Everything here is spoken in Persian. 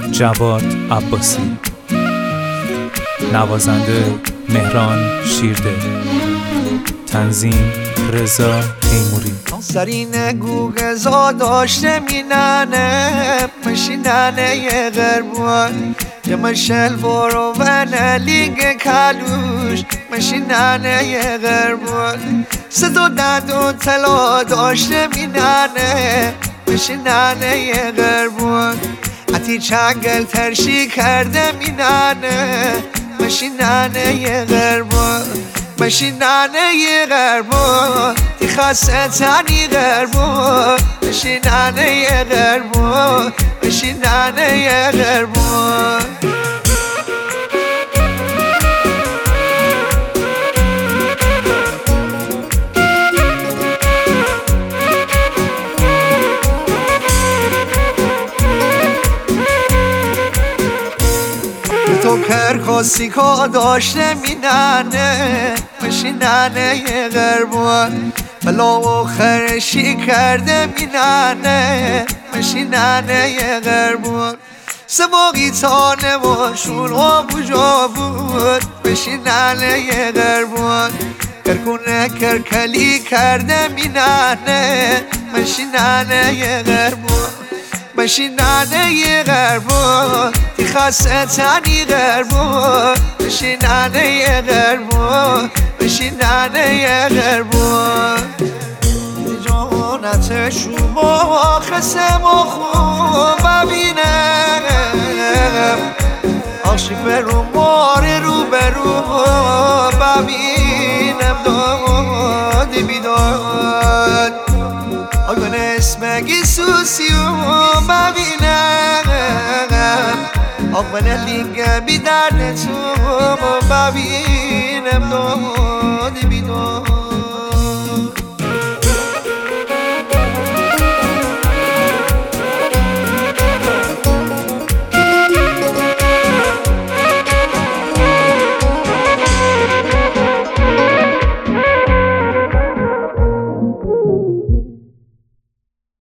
جواد عباسی، نوازنده مهران شیرده، تنظیم رضا تیموری. سرین گوگزا داشته مینانه مشینانه یه غربان یه مشل برو و نلیگ کلوش مشینانه یه غربان صدا دد و طلا داشته مینانه مشینانه یه غربان اتی چنگل ترشی کرده مینانه مشینانه یه غربان مشینانه یه غربان تی خاصه تانی غربان مشینانه یه غربان مشینانه یه غربان تو کرکاسی که داشته مینانه مشینانه یه غربان بلا و خرشی کرده مینانه مشینانه یه غربان سباقی تانه و شون و بجا بود مشینانه یه غربان کرکونه کرکلی کرده مینانه مشینانه یه غربان مشینانه یه غربان تی خاصه تانی غربان مشینانه یه غربان مشینانه یه غربان جانت شما خسم و خوب ببینم عاشق رو مار رو برو ببینم داد بیداد آگان اسمگی سوسیو ببینم آگان لینگ بیدرد تو ببینم